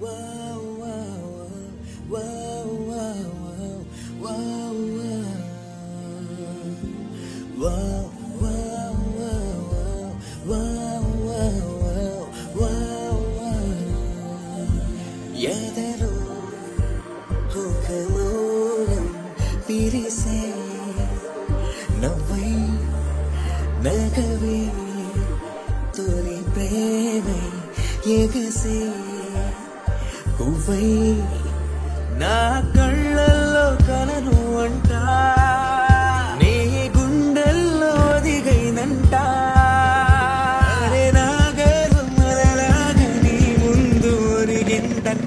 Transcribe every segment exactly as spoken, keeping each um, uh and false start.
ఎదలో ఒక మౌనం పిలిసే నవ్వై నగవే తొలి ప్రేమై ఎగసే పువ్వై నా కళ్ళల్లో కలను అంటా నీ గుండెల్లో దిగైనంట అరే నా గర్వం మొదలాగా నీ ముందు ఒరిగిందంట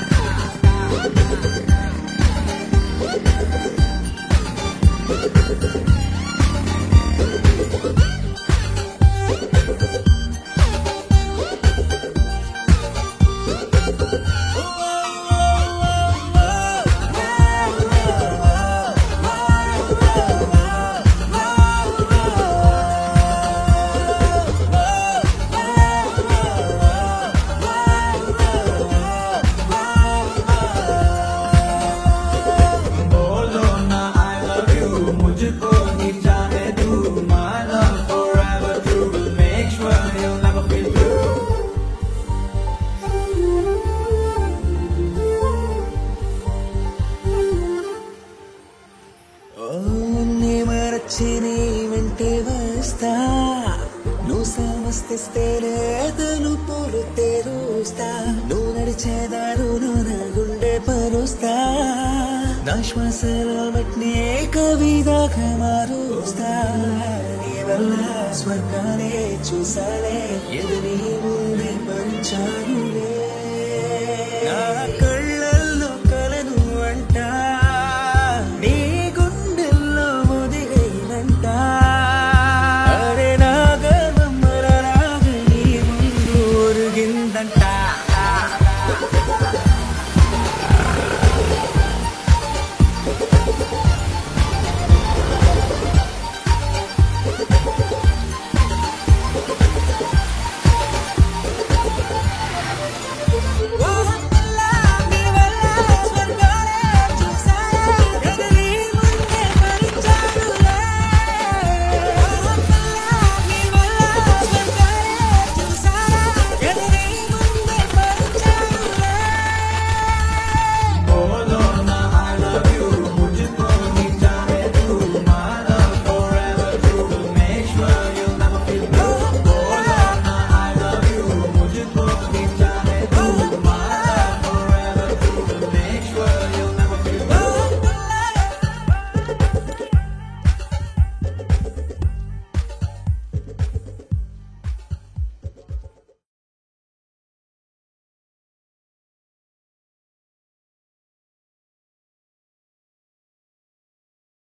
వెంటే వస్తా నువ్వు సమస్తిస్తే తను పూలు తెరుస్తా నువ్వు నడిచేదారును నా గుండె పరుస్తా నా శ్వాసలో మట్నే కవిదాగా మారుస్తా నీ వల్ల స్వర్గాలే చూసాలే ఎదురి ముందే పంచానులే నా కళ్ళల్లో కలను అంటా Da